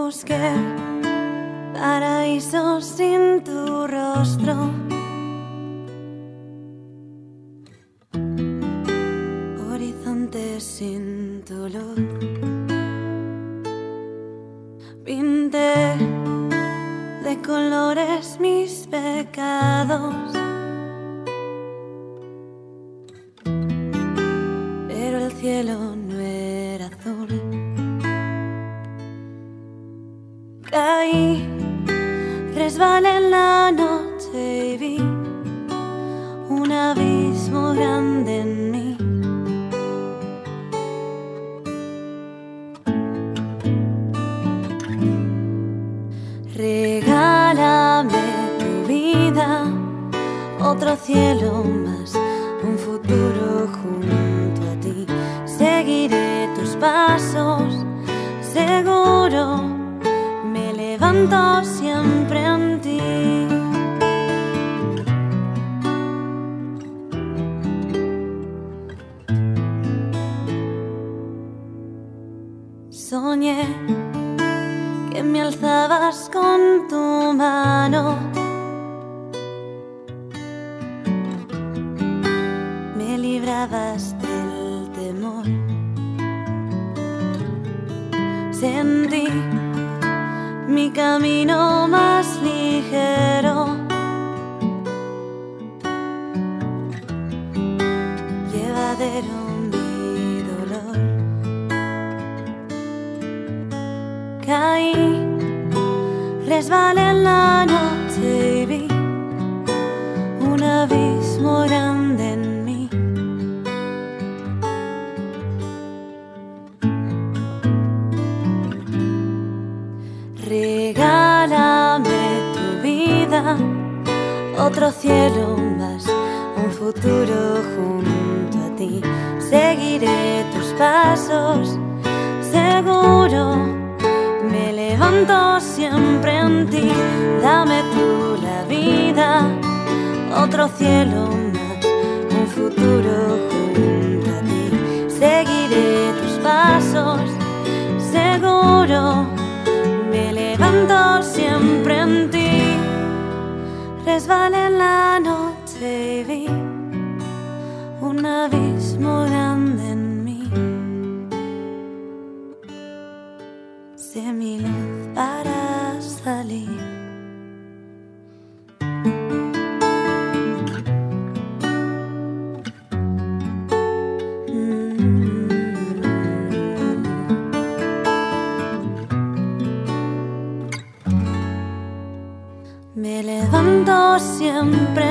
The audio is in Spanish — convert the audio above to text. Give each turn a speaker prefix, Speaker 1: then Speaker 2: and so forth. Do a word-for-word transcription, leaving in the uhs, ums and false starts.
Speaker 1: Busqué paraísos sin tu rostro, horizontes sin tu luz. Pinté de colores mis pecados, pero el cielo no era azul. Caí, resbalé en la noche y vi un abismo grande en mí. Regálame tu vida, otro cielo más, un futuro junto a ti. Seguiré tus pasos, seguro. Me levanto siempre en ti. Soñé que me alzabas con tu mano, me librabas del temor. Sentí mi camino más ligero, llevadero mi dolor. Caí, resbalé en la noche y vi un abismo grande en mí. Regálame tu vida, otro cielo más, un futuro junto a ti. Seguiré tus pasos, seguro. Me levanto siempre en ti. Dame tú la vida, otro cielo más, un futuro junto a ti. Seguiré tus pasos, seguro. Me levanto siempre en ti. Resbalé en la noche y vi un abismo grande en mí. Sé mi luz para salir. Me levanto siempre